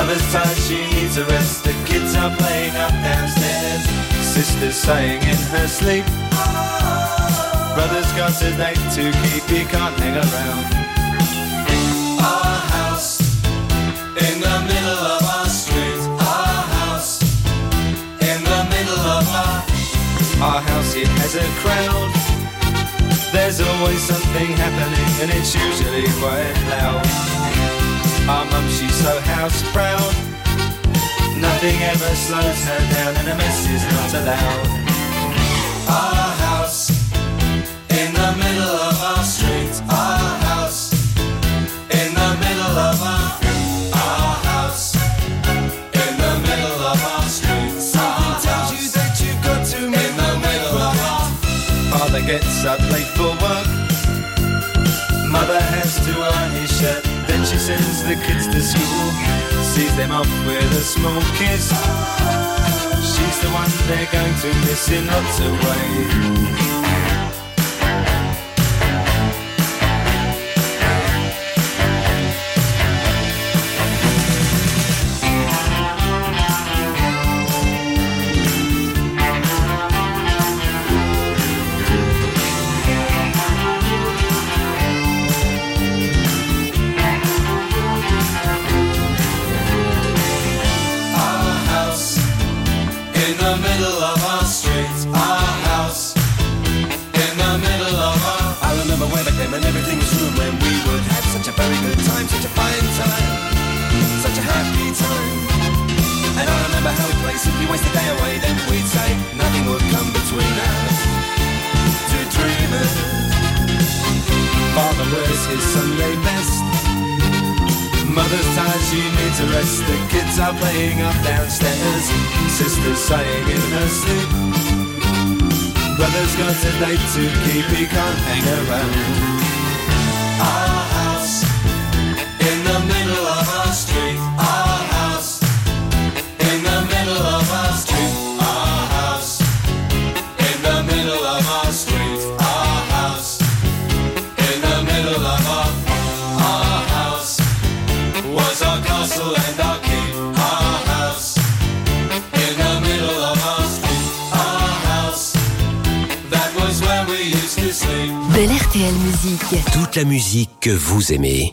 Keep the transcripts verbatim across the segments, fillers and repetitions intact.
Mother's tired, she needs a rest. The kids are playing up downstairs. Sister's sighing in her sleep. Brother's got a date to keep, he can't hang around. Our house in the middle of our street. Our house in the middle of our Our house, it has a crowd. There's always something happening and it's usually quite loud. Our mum, she's so house proud. Nothing ever slows her down and a mess is not allowed. Our house in the middle of our street. Our house in the middle of our Our house in the middle of our street. Something tells you that you've got to in the middle of our Father gets up late for work. Mother has to iron his shirt. Then she sends the kids to school, sees them off with a small kiss. She's the one they're going to miss in lots of ways. And everything was room when we would have such a very good time, such a fine time, such a happy time. And I remember how we'd play simply waste the day away. Then we'd say nothing would come between us, two dreamers. Father wears his Sunday best. Mother's tired, she needs a rest. The kids are playing up downstairs. Sister's sighing in her sleep. Brother's got a date to keep, he can't hang around. Our house in the middle of our street. Our house in the middle of our street. Our house in the middle of our street. Our house in the middle of our Our house was our castle and our keep. Our house in the middle of our street. Our house, that was where we used to sleep. Bel R T L Musique. Toute la musique que vous aimez.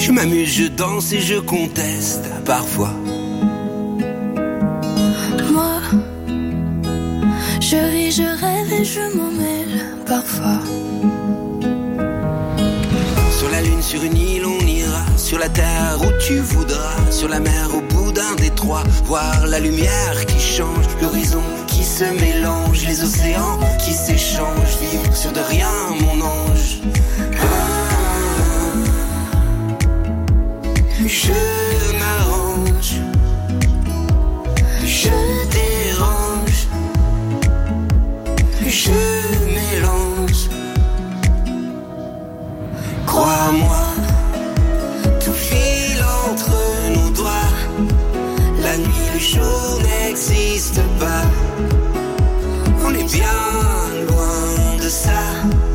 Je m'amuse, je danse et je conteste parfois. Moi, je ris, je rêve et je m'en mêle parfois. Sur la lune, sur une île, on ira. Sur la terre où tu voudras. Sur la mer, au bout d'un détroit. Voir la lumière qui change, l'horizon qui se mélange, les océans qui s'échangent. Vivre sur de rien, mon ange. Ah, je m'arrange, je dérange, je mélange. Crois-moi, tout file entre nos doigts. La nuit, le jour n'existe pas. On est bien loin de ça.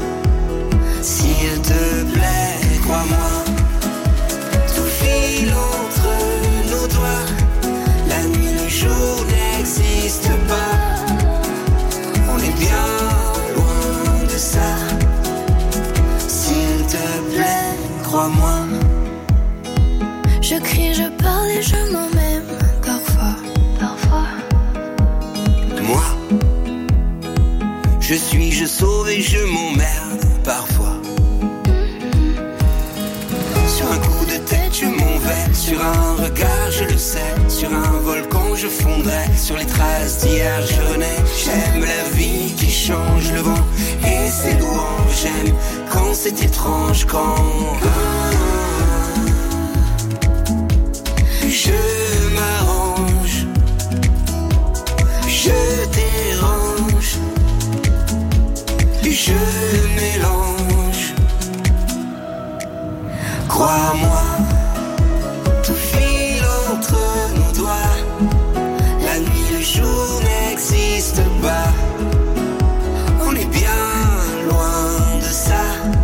S'il te plaît, crois-moi. Tout file entre nos doigts. La nuit, le jour n'existe pas. On est bien loin de ça. S'il te plaît, crois-moi. Je crie, je parle et je m'en même parfois, parfois. Moi, je suis, je sauve et je m'emmerde parfois. Sur un coup de tête, je m'en vais. Sur un regard, je le sais. Sur un volcan, je fondrai. Sur les traces d'hier, je renais. J'aime la vie qui change le vent et ses louanges. J'aime quand c'est étrange, quand je m'arrange, je dérange, je mélange. Crois-moi, tout file entre nos doigts. La nuit, le jour n'existe pas. On est bien loin de ça.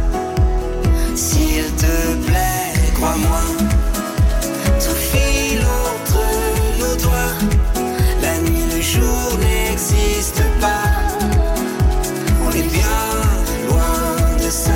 S'il te plaît, crois-moi. Tout file entre nos doigts. La nuit, le jour n'existe pas. On est bien loin de ça.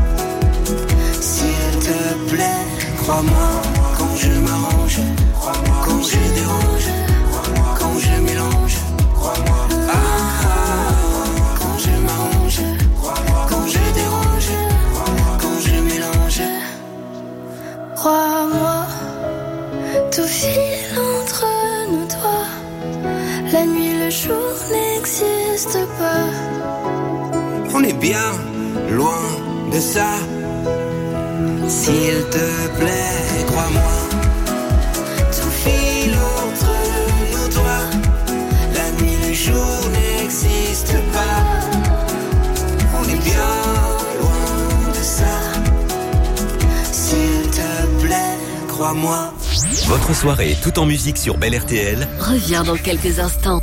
S'il te plaît, crois-moi. Quand je m'arrange, quand je dérange, quand je mélange, ah, quand je m'arrange, quand je dérange, quand je mélange. Crois-moi, tout file entre nos doigts. La nuit, le jour n'existe pas. On est bien loin de ça. S'il te plaît, crois-moi. Tout file entre nos doigts. La nuit, le jour n'existe pas. On est bien loin de ça. S'il te plaît, crois-moi. Votre soirée tout en musique sur Bel R T L revient dans quelques instants.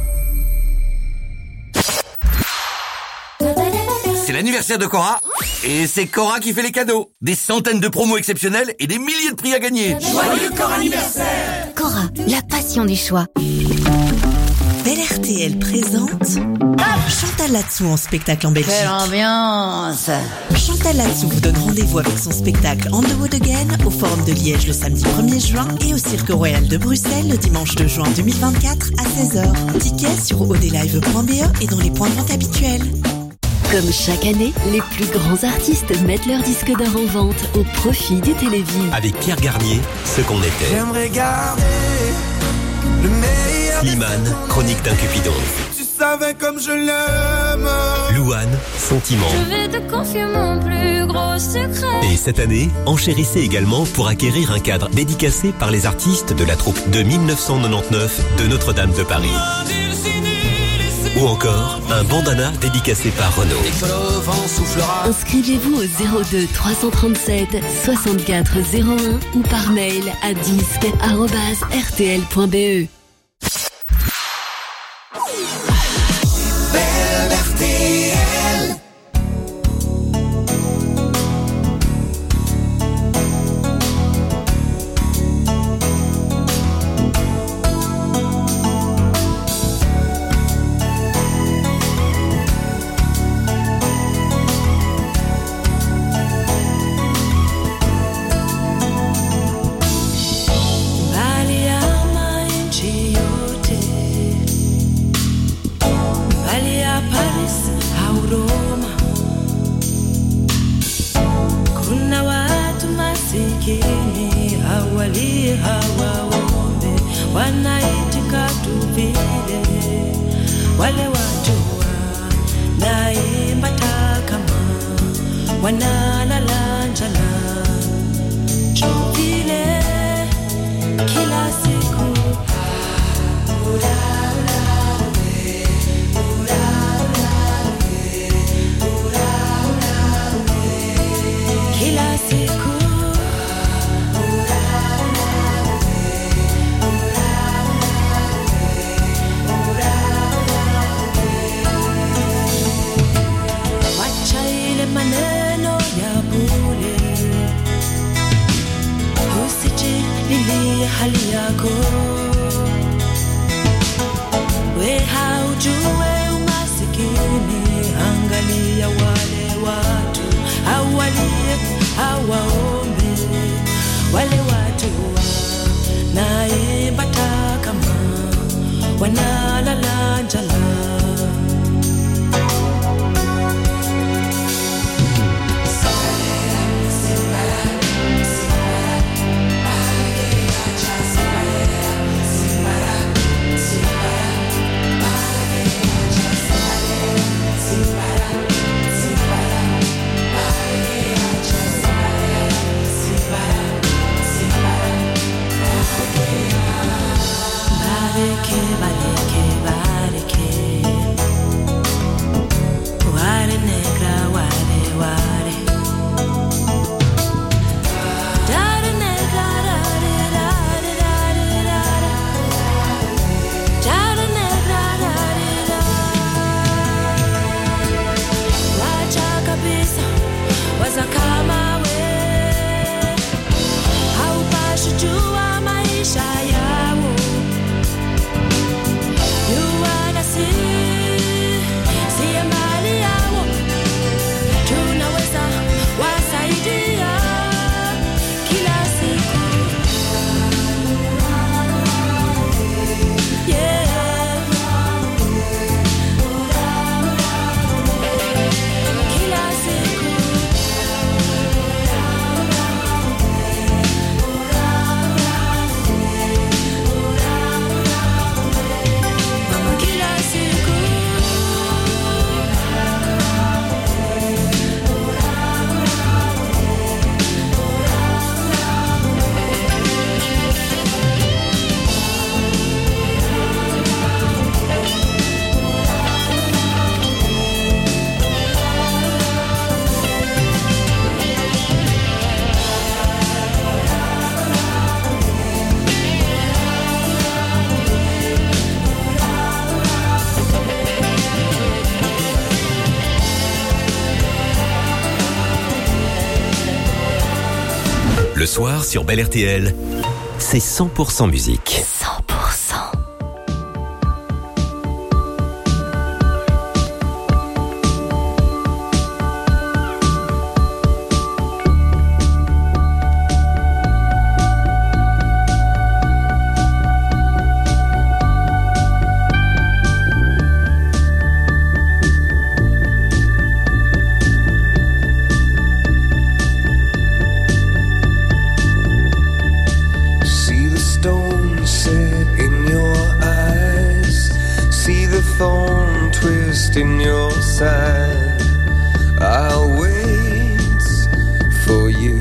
C'est l'anniversaire de Cora et c'est Cora qui fait les cadeaux. Des centaines de promos exceptionnels et des milliers de prix à gagner. Joyeux Cora anniversaire! Cora, la passion du choix. Bel R T L présente Chantal Latsou en spectacle en Belgique. Quelle ambiance! Chantal Latsou vous donne rendez-vous avec son spectacle On the Wood Again au Forum de Liège le samedi premier juin et au Cirque Royal de Bruxelles le dimanche deux juin deux mille vingt-quatre à seize heures. Tickets sur odelive point b e et dans les points de vente habituels. Comme chaque année, les plus grands artistes mettent leur disque d'or en vente au profit du Téléville. avec Pierre Garnier, Ce qu'on était. J'aimerais garder le meilleur. Slimane, Chronique d'un Cupidon. Tu savais comme je l'aime. Louane, Sentiment. Je vais te confier mon plus gros secret. Et cette année, enchérissez également pour acquérir un cadre dédicacé par les artistes de la troupe de mille neuf cent quatre-vingt-dix-neuf de Notre-Dame de Paris. Ou encore, un bandana dédicacé par Renaud. Inscrivez-vous au zéro deux trois cent trente-sept soixante-quatre zéro un ou par mail à disque arobase r t l point b e. hawaombe, wanaitika tu vile. Wale watu wanaimba takama, wanalala njala tu vile kila siku. Ura, ura, ura, ura, ura, ura, kila siku. Wacha ile maneno ya bure, usijililie hali yako. We haujue umasikini, angalia wale watu hawalie, hawaombe. Wale watu wanaimba takama, wanalala njala. Bareke, bareke, bareke. Ware negra, ware, ware. Dare negra, dare, dare, dare, dare. Dare negra, dare, dare. Wacha kabisa, waza kama we. Haupashi jua maisha yao. You wanna see, see mali yao. Tunaweza wasaidia kila siku. Yeah. Kila siku. Mama, kila siku. Le soir sur Bel R T L, c'est cent pour cent musique. cent pour cent. See the stone set in your eyes, see the thorn twist in your side. I'll wait for you.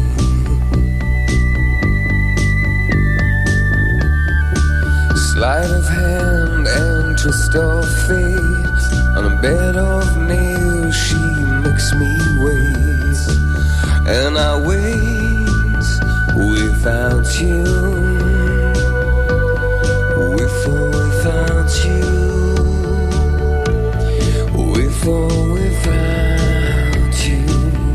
Sleight of hand and twist of fate, on a bed of nails she makes me wait, and I wait without you, with or without you, with or without you.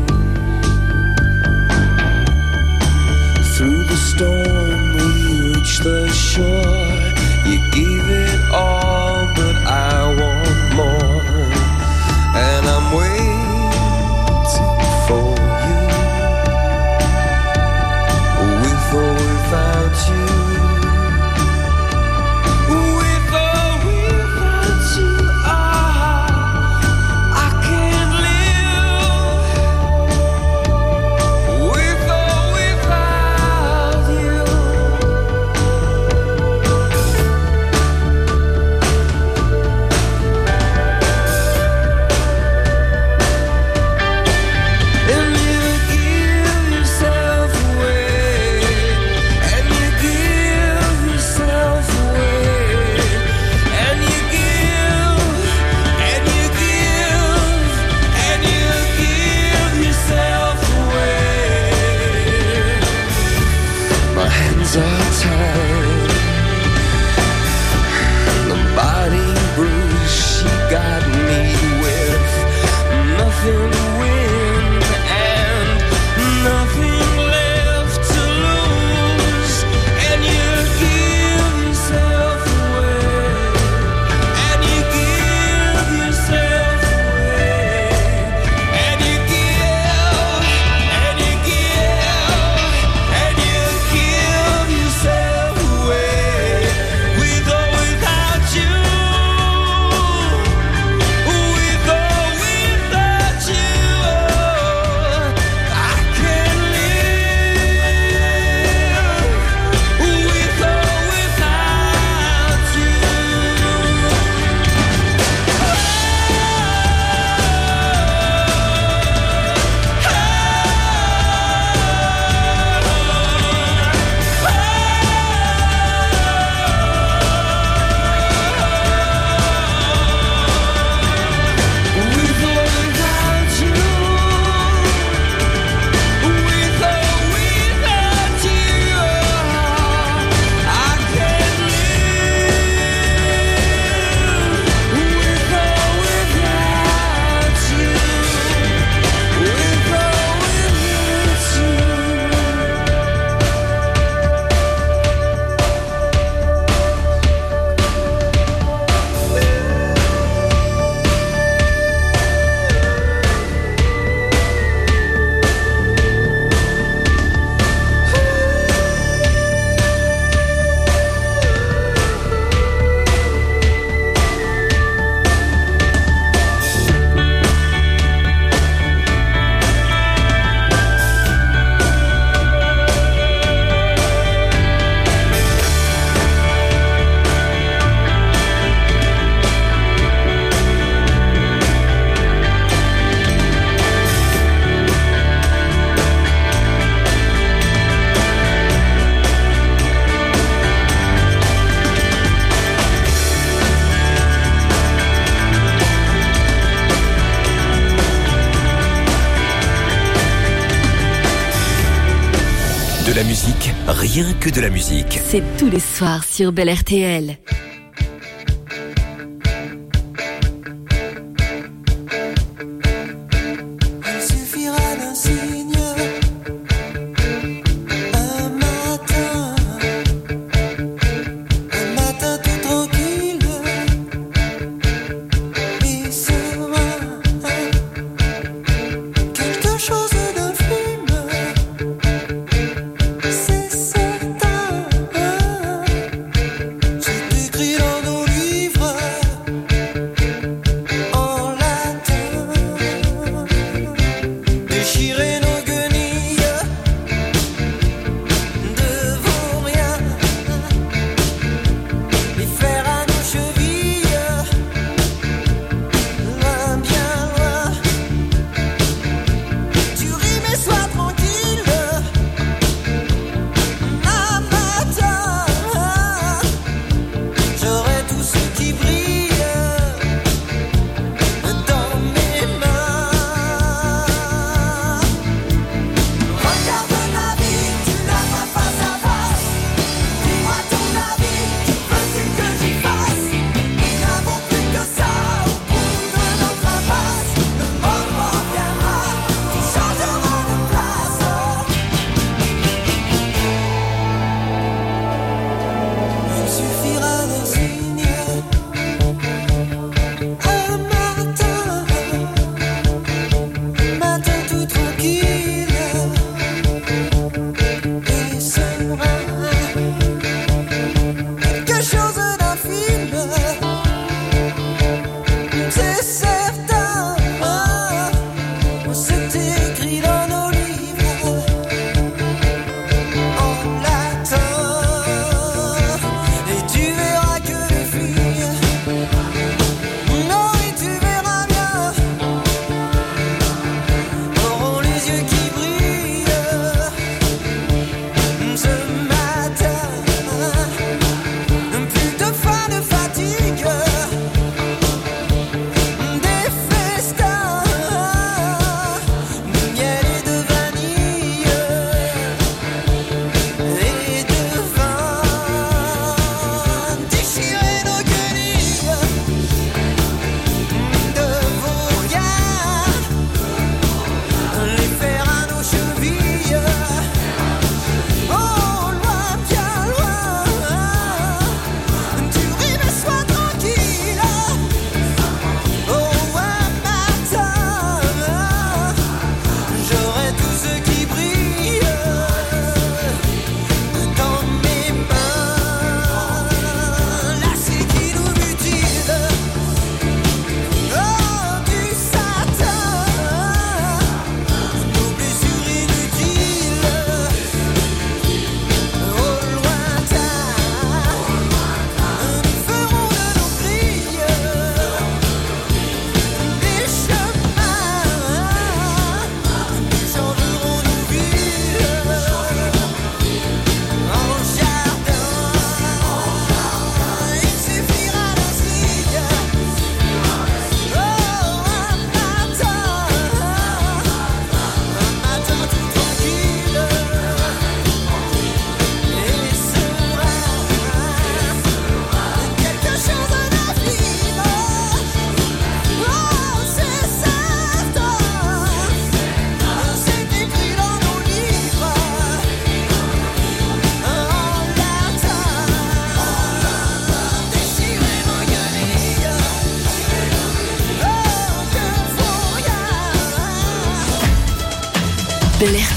Through the storm we reach the shore. You give it all, but I want more, and I'm waiting for you, with or without you, with or without you. Ah, I hands are tied. The body bruise she got me with, nothing to win and nothing left to lose. And you give yourself away, and you give yourself away, and you give, and you give, and you give yourself away, with or without you, with or without you. I can't live with or without you. With or without you, with or without you, I can't live with or without you, with or De la musique, rien que de la musique. C'est tous les soirs sur Bel R T L. Il suffira d'un signe, un matin, un matin tout tranquille, et serein, quelque chose d'infime, c'est certain. J'ai écrit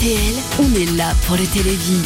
R T L, on est là pour le télévis.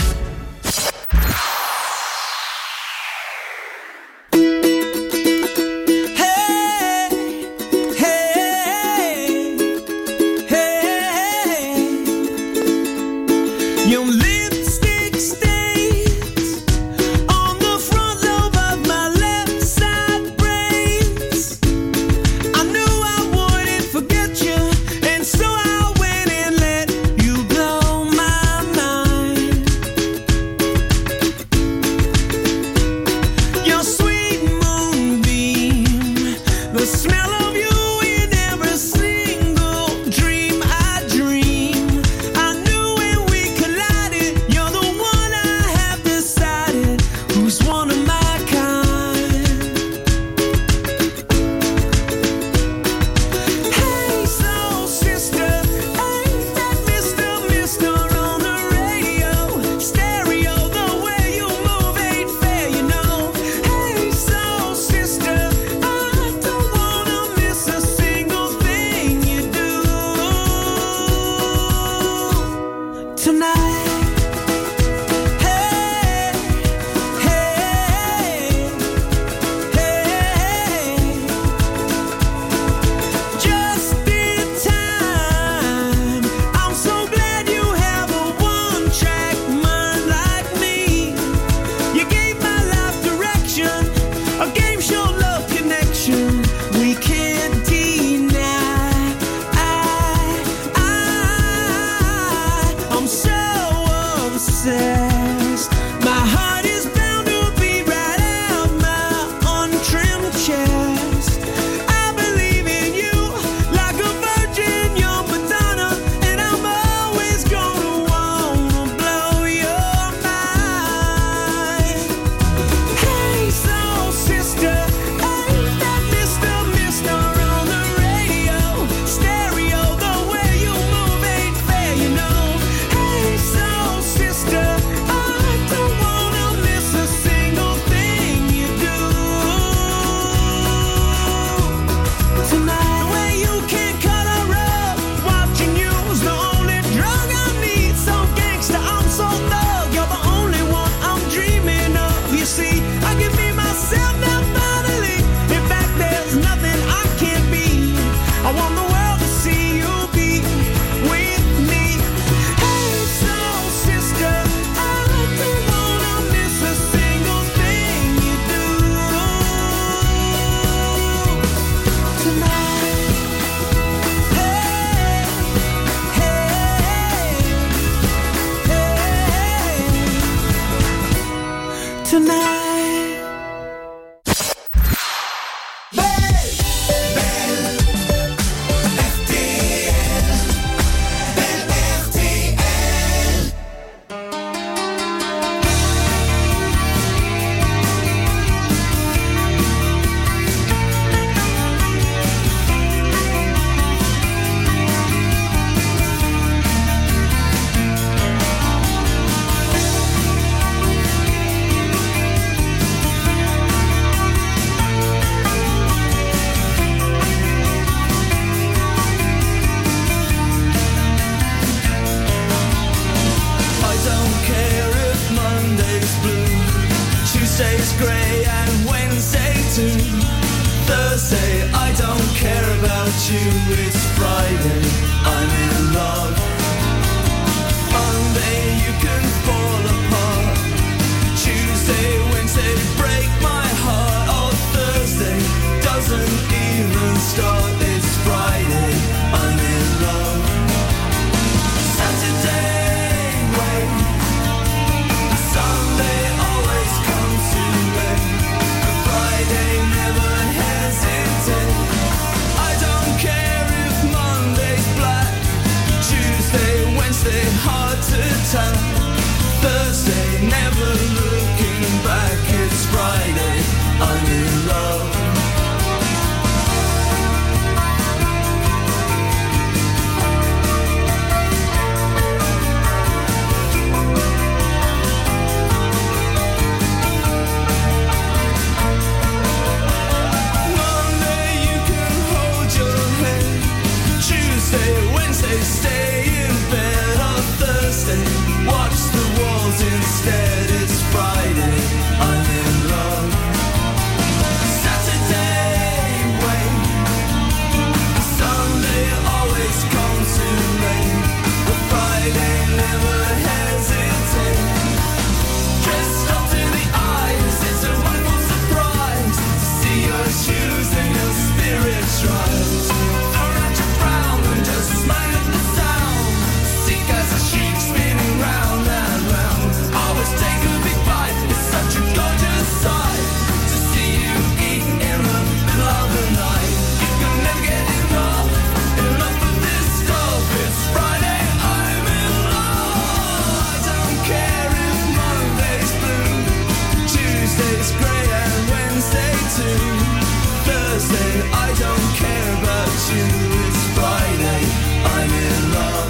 you, it's Friday, I'm in love.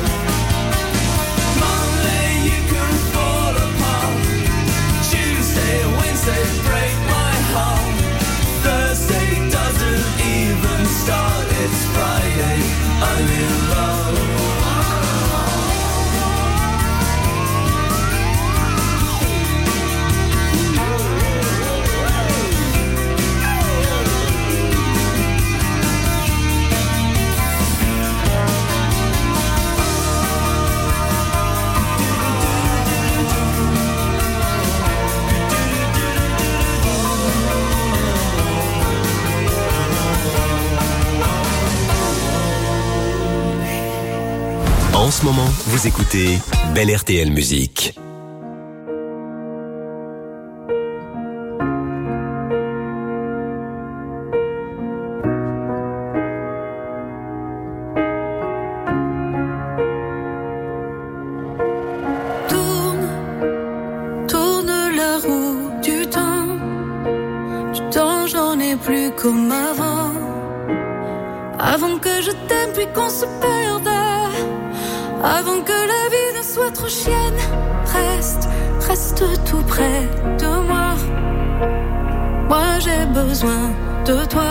Monday you can fall apart, Tuesday, Wednesday break my heart, Thursday doesn't even start, it's Friday, I'm in love. En ce moment, vous écoutez Belle R T L Musique. Tourne, tourne la roue du temps. Du temps, j'en ai plus comme avant. Avant que je t'aime puis qu'on se perde. Avant que la vie ne soit trop chienne, reste, reste tout près de moi. Moi j'ai besoin de toi.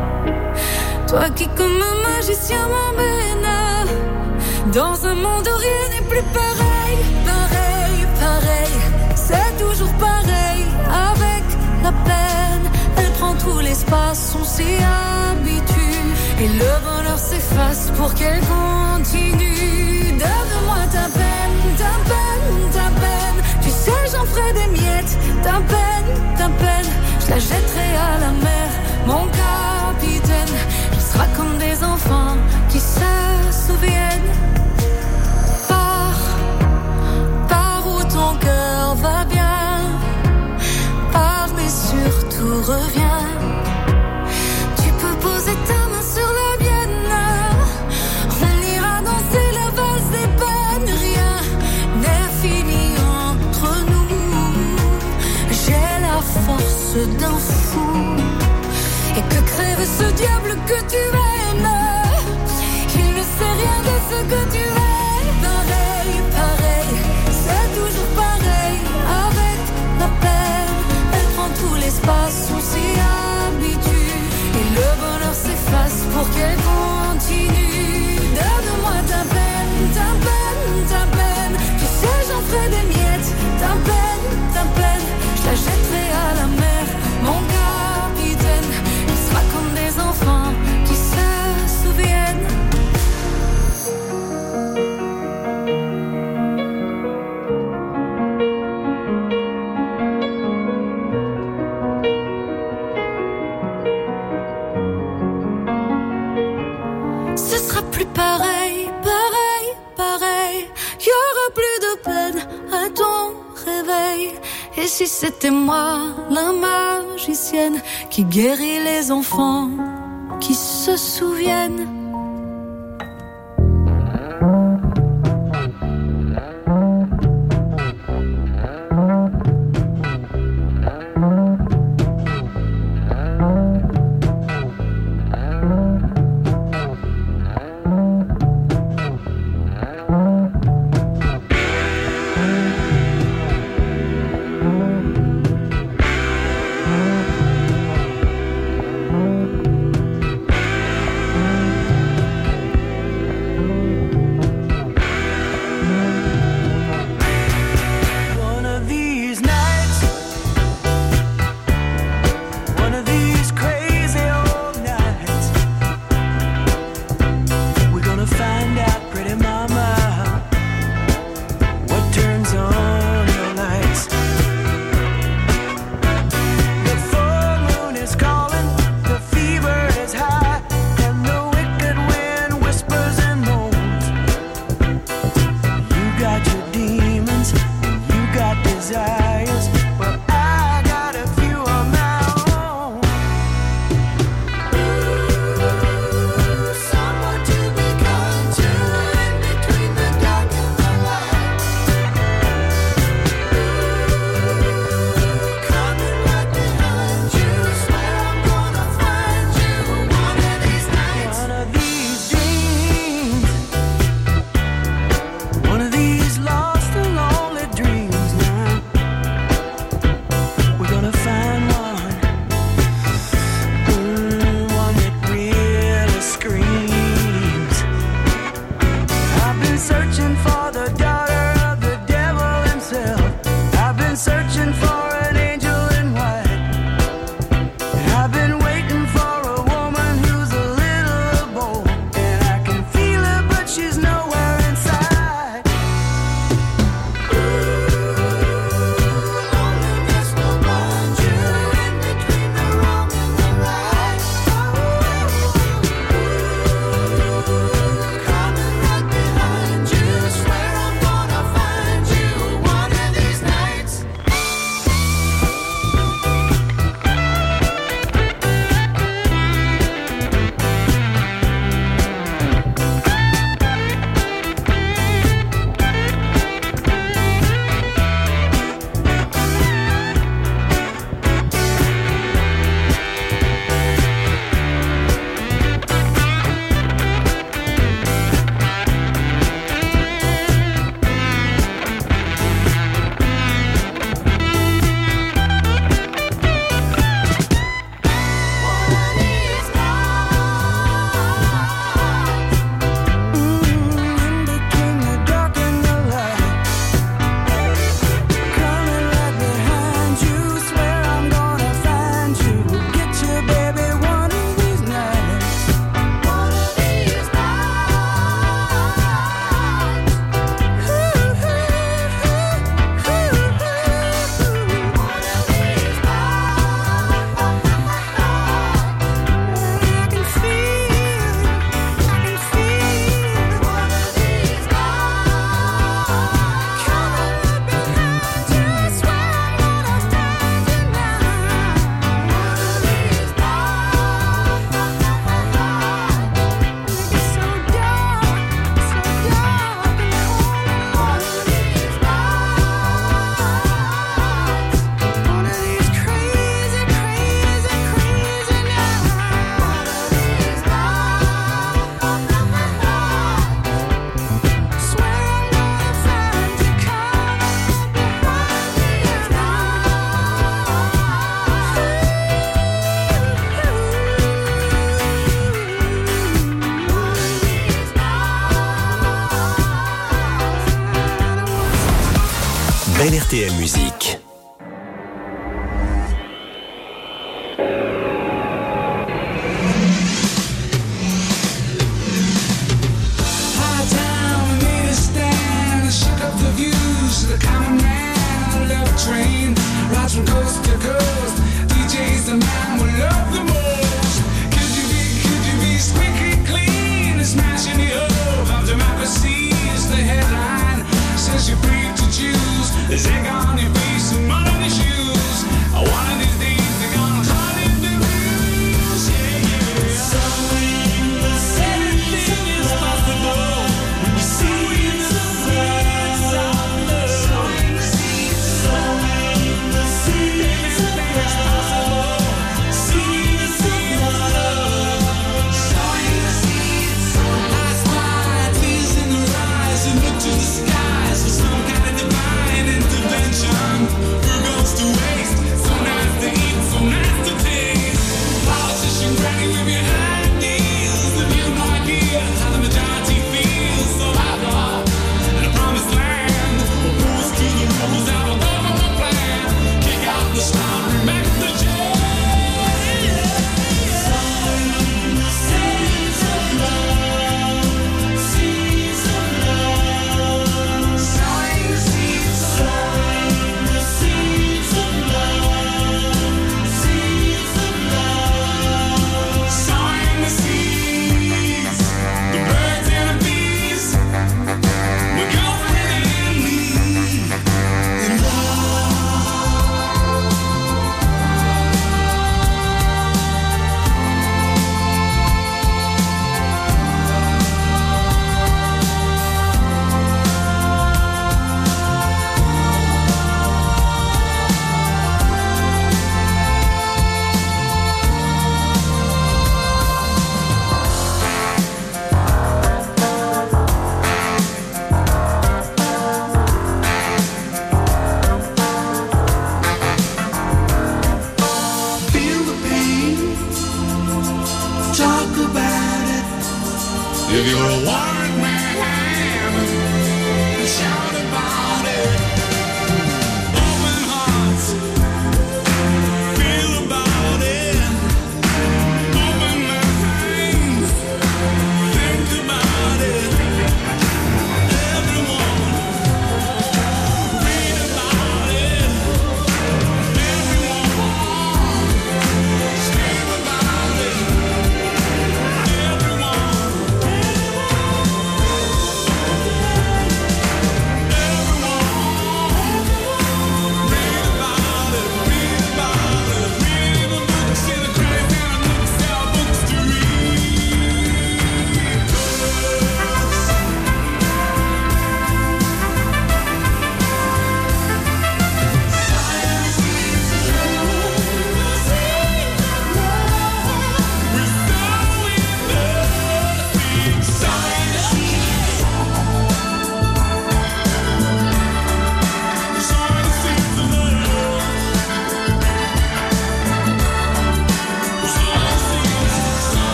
Toi qui comme un magicien m'emmène dans un monde où rien n'est plus pareil. Pareil, pareil, c'est toujours pareil. Avec la peine, elle prend tout l'espace, on s'y habitue. Et le bonheur s'efface pour qu'elle continue. Donne-moi ta peine, ta peine, ta peine. Tu sais, j'en ferai des miettes. Ta peine, ta peine. Je la jetterai à la mer, mon capitaine. On sera comme des enfants qui se souviennent. Pars, pars où ton cœur va bien. Pars, mais surtout reviens. Tu peux poser ta main sur la mienne. On ira danser la valse des peines. Rien n'est fini entre nous. J'ai la force d'un fou. Et que crève ce diable que tu aimes. Il ne sait rien de ce que tu es. Pareil, pareil, c'est toujours pareil. Avec la peine, elle prend tout l'espace, on s'y habitue. Et le bonheur s'efface pour qu'elle continue. Donne-moi ta peine, ta peine, ta peine. Tu sais, j'en ferai des miettes. Ta peine, ta peine. Je la jetterai à la mer, mon capitaine. On sera comme des enfants qui se souviennent. Ce sera plus pareil, pareil, pareil. Y aura plus de peine à ton réveil. Et si c'était moi, la magicienne, qui guérit les enfants, qui se souviennent.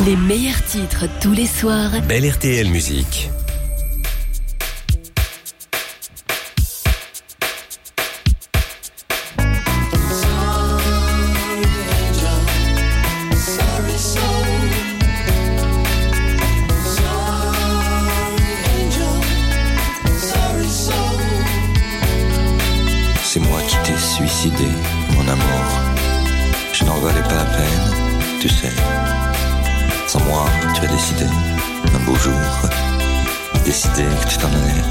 Les meilleurs titres tous les soirs. Belle R T L Musique. C'est moi qui t'ai suicidé, mon amour. Je n'en valais pas la peine, tu sais. Sans moi, tu as décidé, un beau jour, décidé que tu t'en allais.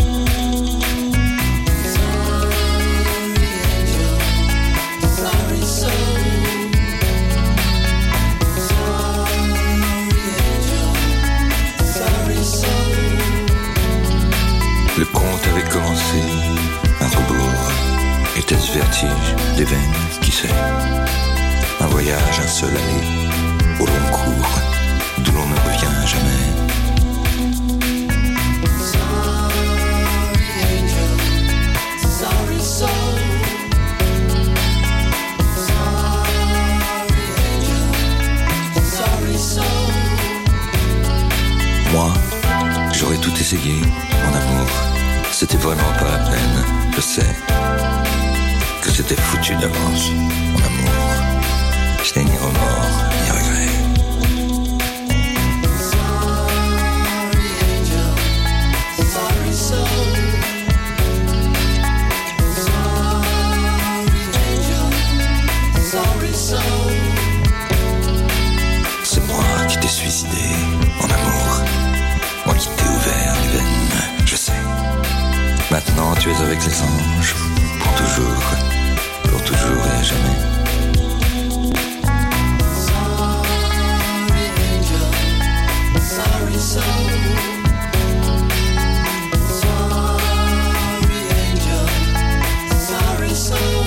Le conte avait commencé, un rebours. Était-ce vertige des veines, qui sait? Un voyage, un seul aller, au long cours, d'où l'on ne revient jamais. Moi, j'aurais tout essayé, mon amour. C'était vraiment pas la peine, je sais. Que c'était foutu d'avance, mon amour. Je n'ai ni remords, ni regrets. C'est moi qui t'ai suicidé, mon amour. Moi qui t'ai ouvert les veines, je sais. Maintenant tu es avec les anges, pour toujours, pour toujours et à jamais. Sorry, soul. Sorry, angel. Sorry, soul.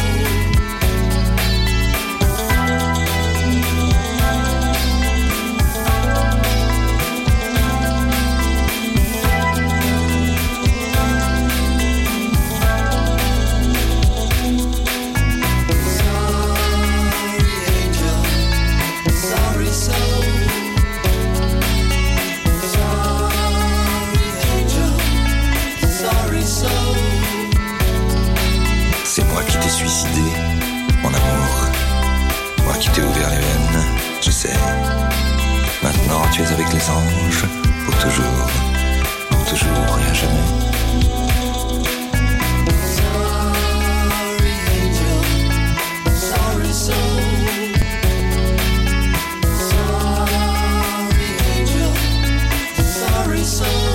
C'est moi qui t'ai suicidé, mon amour. Moi qui t'ai ouvert les veines, je sais. Maintenant tu es avec les anges, pour toujours, pour toujours et à jamais. Sorry, angel. Sorry, soul. Sorry, angel. Sorry, soul.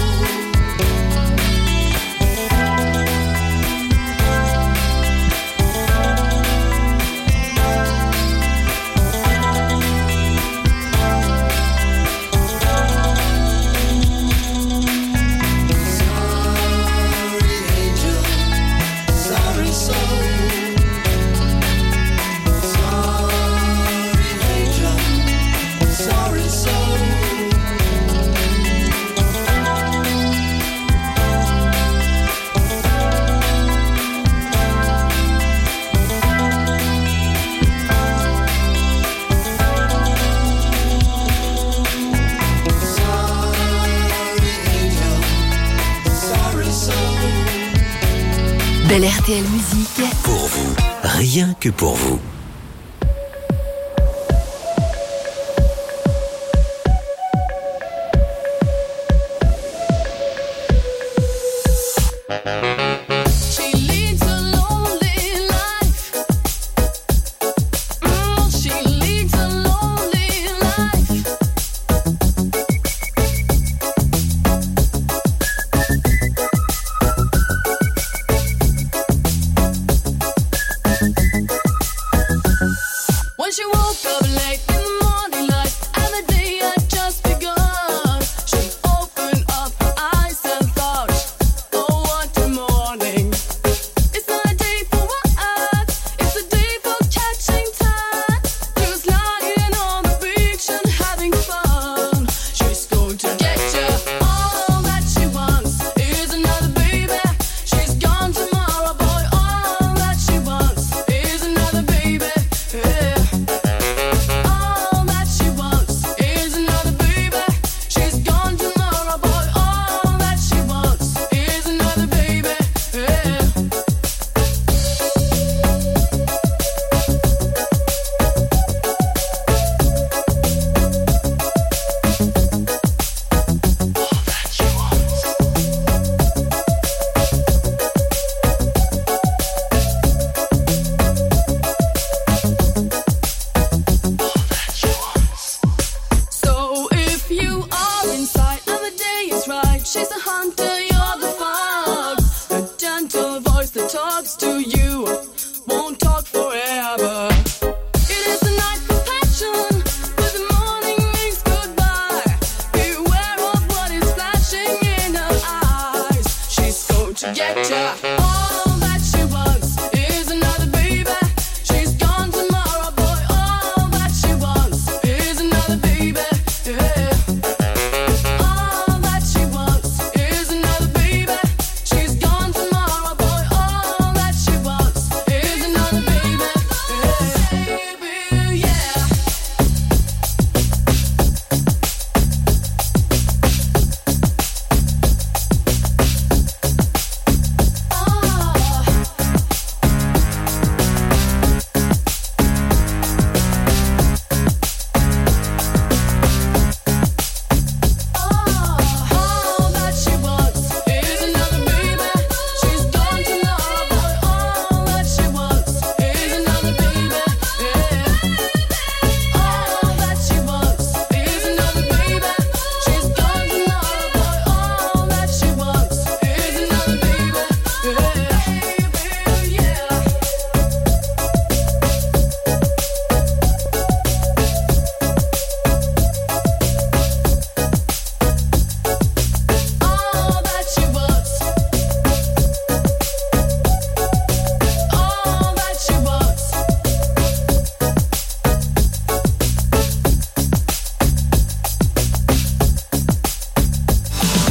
Belle R T L Musique. Pour vous, rien que pour vous. Oh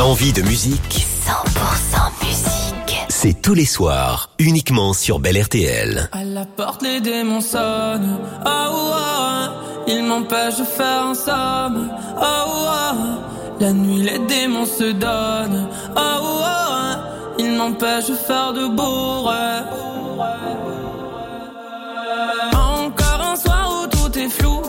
Envie de musique cent pour cent musique. C'est tous les soirs, uniquement sur Belle R T L. À la porte, les démons sonnent. Oh, oh, ils m'empêchent de faire un somme. Oh, oh, la nuit, les démons se donnent. Oh, oh, ils m'empêchent de faire de beaux rêves. Encore un soir où tout est flou.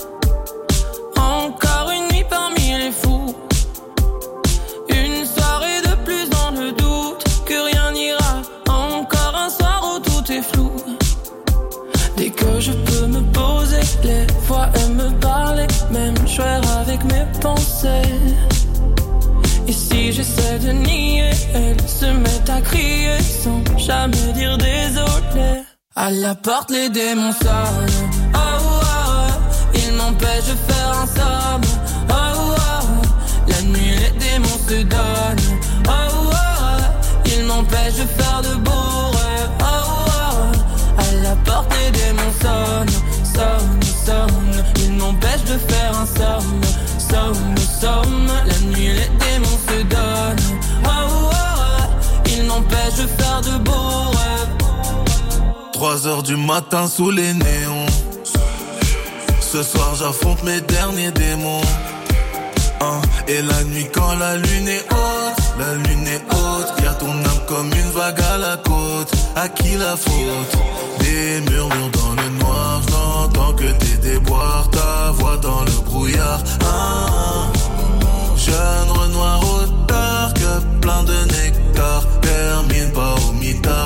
Encore une nuit parmi les fous. Une soirée de plus dans le doute que rien n'ira. Encore un soir où tout est flou. Dès que je peux me poser, les voix elles me parler, même jouer avec mes pensées. Et si j'essaie de nier, elles se mettent à crier sans jamais dire désolé. À la porte, les démons sonnent. Oh, oh, oh, ils m'empêchent de faire un somme. Oh, oh, oh, la nuit, les démons se donnent. Oh, oh, oh, ils m'empêchent de faire de beaux rêves. Oh, oh, oh, à la porte, les démons sonnent. Sonnent, sonnent, ils m'empêchent de faire un somme. Somme, somme, la nuit, les démons se donnent. Oh, oh, oh, ils m'empêchent de faire de beaux rêves. Trois heures du matin sous les néons. Ce soir j'affronte mes derniers démons. Hein, et la nuit quand la lune est haute, la lune est haute. Y'a ton âme comme une vague à la côte. À qui la faute? Des murmures dans le noir. J'entends que tes déboires, ta voix dans le brouillard. Hein, jeune Renoir auteur que plein de nectar. Termine pas au mitard.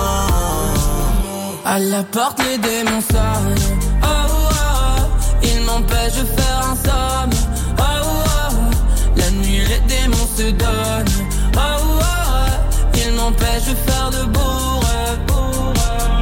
À la porte, les démons sonnent. Oh, oh, oh, ils m'empêchent de faire un somme. Oh, oh, oh, la nuit, les démons se donnent. Oh, oh, oh, ils m'empêchent de faire de beaux rêves.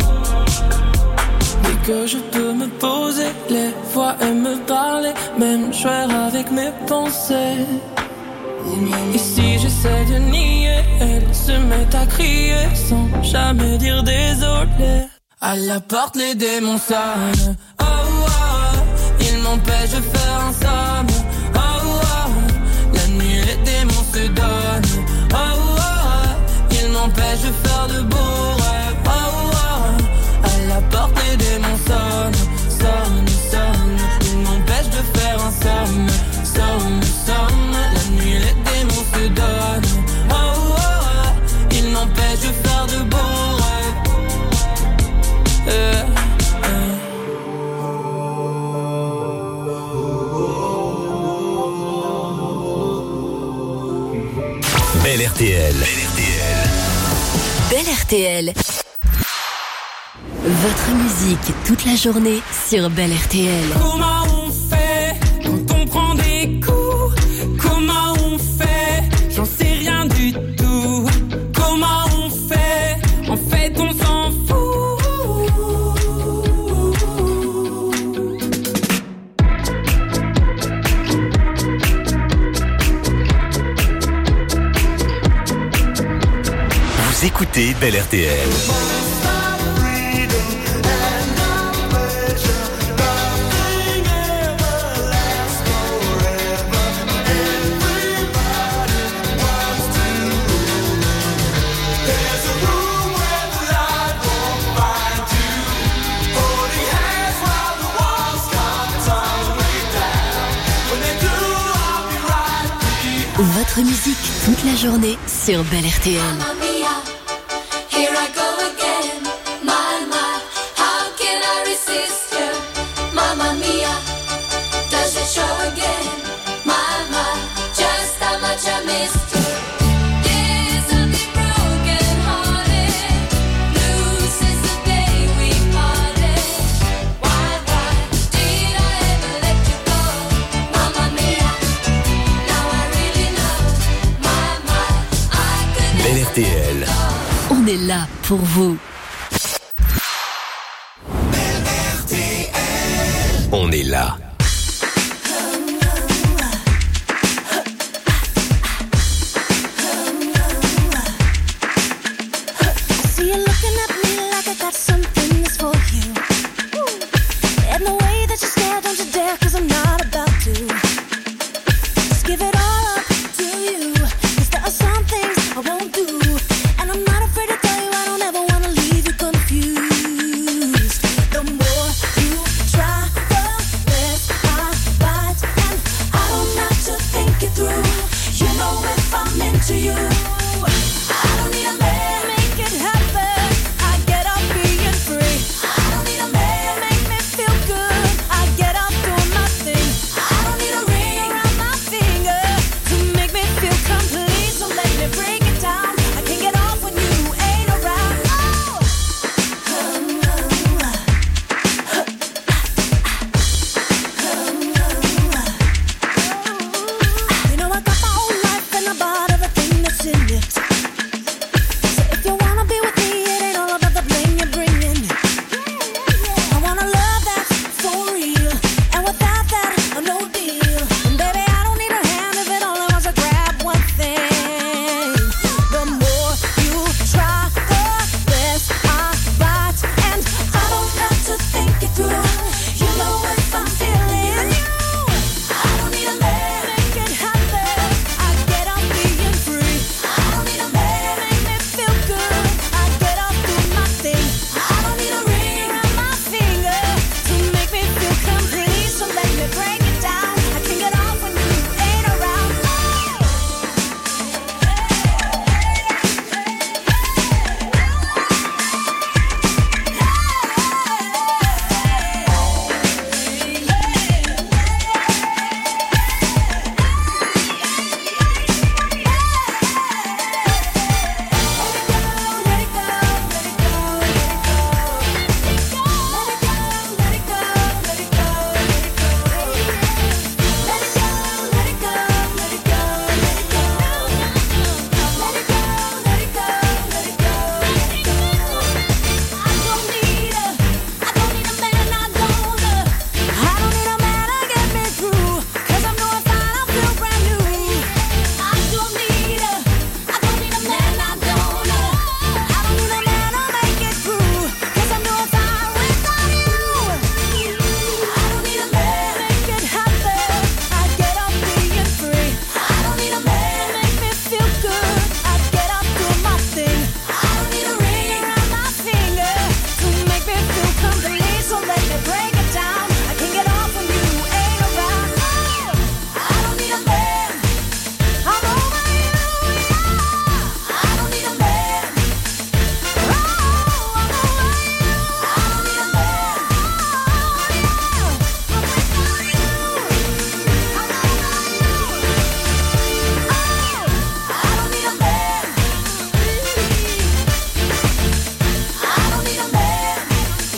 Dès que je peux me poser, les voix elles me parler, même jouer avec mes pensées. Et si j'essaie de nier, elles se mettent à crier sans jamais dire désolé. À la porte, les démons sonnent. Oh, oh, oh, ils m'empêchent de faire un somme. Oh, oh, oh, la nuit, les démons se donnent. Oh, oh, oh, ils m'empêchent de faire de beaux rêves. Oh, oh, oh, à la porte, les démons sonnent. Sonnent, sonnent, ils m'empêchent de faire un somme. Somme, somme, la nuit, les démons se donnent. Oh, oh, oh, ils m'empêchent de faire de beaux rêves. Euh, euh. Belle R T L. Belle R T L. Belle R T L. Votre musique toute la journée sur Belle R T L. Comment on fait quand on prend des coups? Comment on fait? J'en sais rien du tout. Comment on fait? En fait, on s'en fout. Vous écoutez Belle R T L. Votre musique toute la journée sur Belle R T L. R T L. On est là pour vous. On est là. See you looking at me like I got something that's for you. And the way that you stare, don't you dare, 'cause I'm not